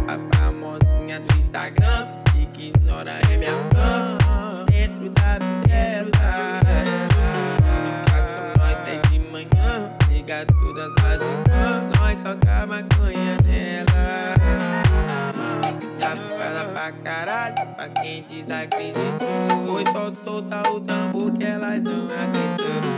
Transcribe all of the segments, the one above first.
A famosinha do Instagram que ignora é minha fã. Dentro da tela, fica com nós até de manhã. Liga todas as irmãs, nós soca maconha nela. Safada pra caralho, pra quem desacreditou. Foi só soltar o tambor que elas não aguentam.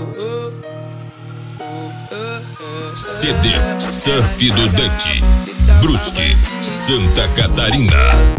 CD Surf do Dante, Brusque, Santa Catarina.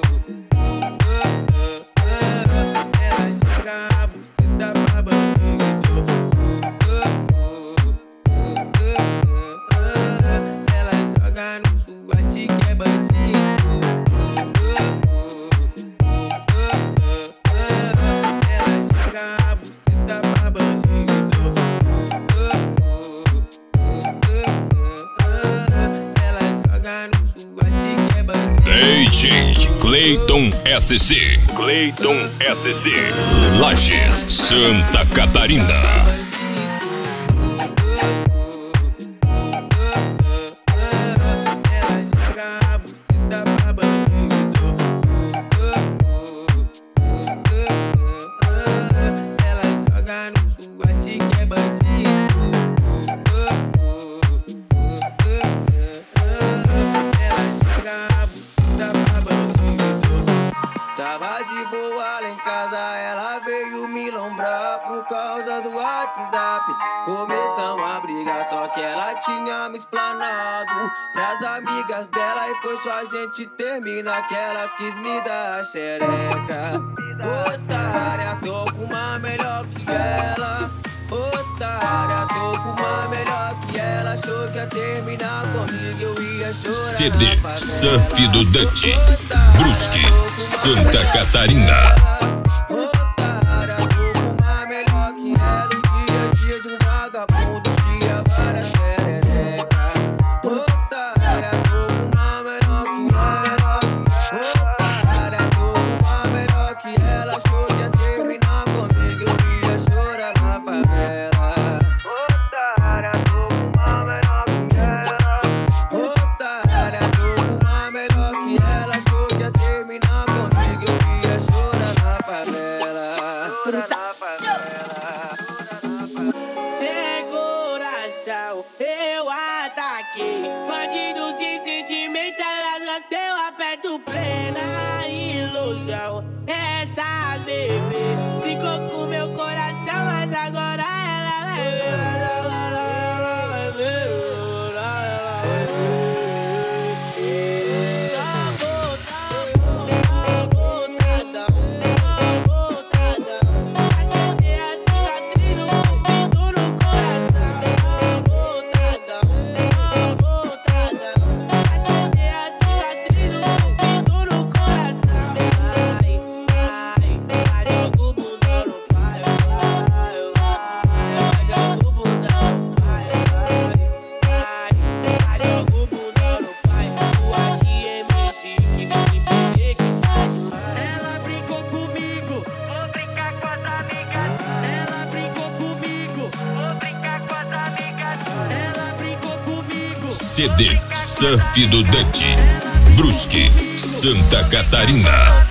DJ Cleiton SC, Cleiton SC, Lages, Santa Catarina. Tava de boa lá em casa, ela veio me lombrar por causa do WhatsApp. Começamos a brigar, só que ela tinha me explanado pras amigas dela e foi só a gente terminar que elas quis me dar a xereca. Otária, tô com uma melhor que ela. Otária, tô com uma melhor que ela. Achou que ia terminar comigo, eu ia chorar. CD Surf do Dante, Brusque, Santa Catarina. Otária, tô com uma melhor que ela. O dia a dia de um vagabundo, dia para xereca. Otária, tô com uma melhor que ela. Otária, tô com uma melhor que ela. Achou que ia terminar comigo, eu ia chorar na favela. Otária, tô com uma melhor que ela. Otária, tô com uma melhor que ela. Achou que ia terminar comigo, eu ia chorar na favela. Sem coração, eu ataquei. Bandido sem sentimento, elas nasceu aperto plena ilusão. Essas bebê ficou com meu coração, mas agora ela vai ver. Agora ela vai ver. CD Surf do Dante, Brusque, Santa Catarina.